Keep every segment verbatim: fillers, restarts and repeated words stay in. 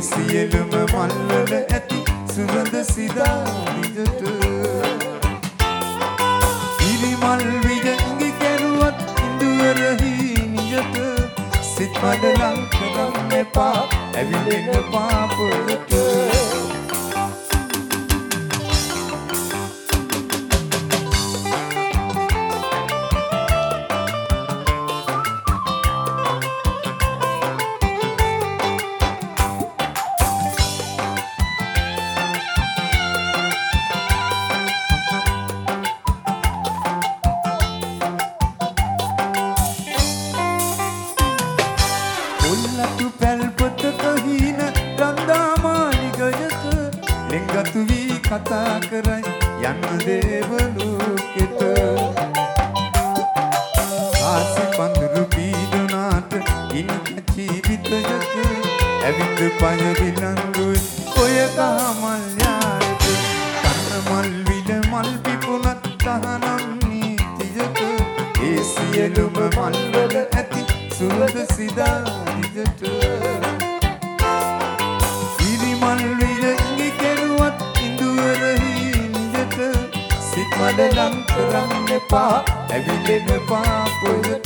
සියලුම මල්වල ඇති සුවඳ සිතා විජට ඉරිමල් විජ ඉඟි කැරුවත් ඉඳුවරහි නිජට සිත් මඩලං කරන්න එපා ඇවිලෙන පාපලට ලිංගතු වී කතා කරයි යන්න දේවලෝකෙට ආසි පඳුරු පීඩනාට ඉනිකචි විතයක ඇවිත් පය විලංගුයි ඔය කහමල් යායට කන්න මල් විල මල් පිපුණත් තහනම් නීතියක ඒ සියලුම මල්වල ඇති සුවඳ සිදා විජට ඉරිමල් විල සිත් මඩලං කරන්න එපා ඇවිලෙන පාපලට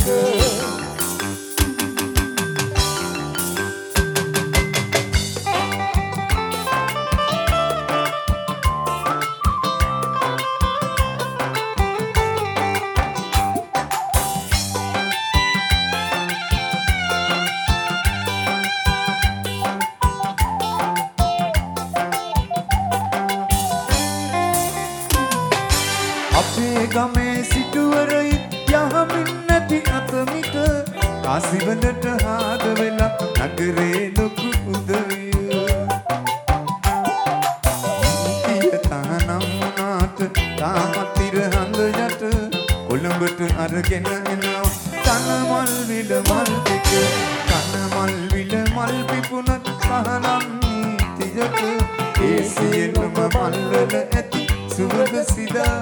අපේ ගමේ සිටුවරයි යහමින් නැති අතමිට කාසිවලට හාද වෙලා නගරේ ලොකු උදවිය නිතිය තහනම් වුණාට තාමත් ඉර හඳ යට කොළඹට අරගෙන එනවා තන මල් විල මල් ටික තන මල් විල මල් පිපුණත් තහනම් නීතියට ඒ සියලුම මල්වල ඇති සුවඳ සිදා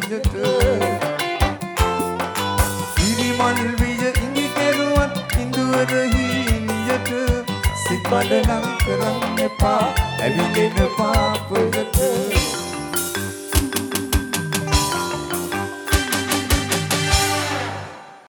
ඉරිමල් විය ඉඟි කෙරුවත් ඉඳුවරහි නිජට සිත් බඩලං කරන්න එපා ඇවිලෙන පාපලට